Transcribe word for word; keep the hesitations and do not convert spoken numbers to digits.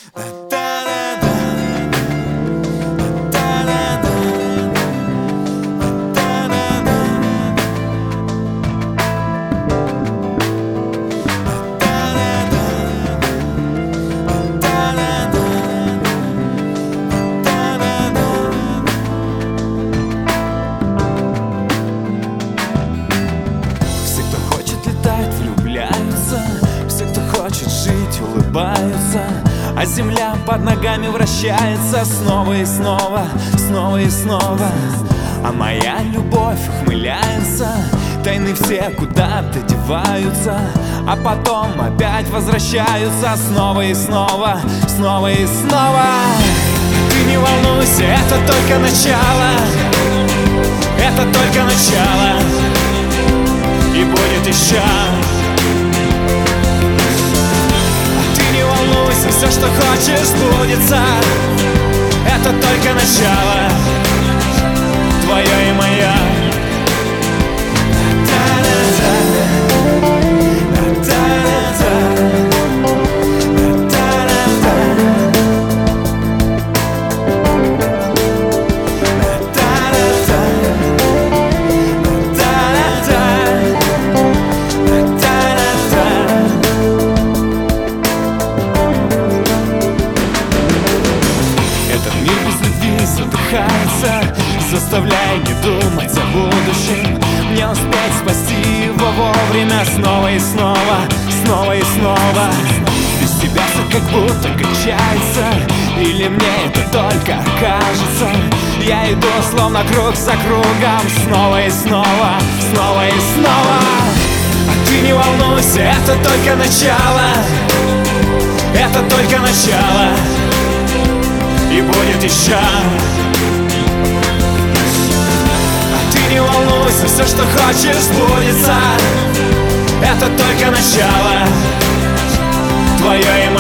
А земля под ногами вращается снова и снова, снова и снова. А моя любовь ухмыляется, тайны все куда-то деваются, а потом опять возвращаются снова и снова, снова и снова. Ты не волнуйся, это только начало, это только начало, и будет еще. Все, что хочешь, сбудется. Это только начало, твое и мое. Заставляй не думать о будущем, не успеть спасти его вовремя. Снова и снова, снова и снова. Без тебя все как будто кончается, или мне это только кажется? Я иду словно круг за кругом, снова и снова, снова и снова. А ты не волнуйся, это только начало, это только начало, и будет еще. Не волнуйся, все, что хочешь, сбудется. Это только начало, твое и мое.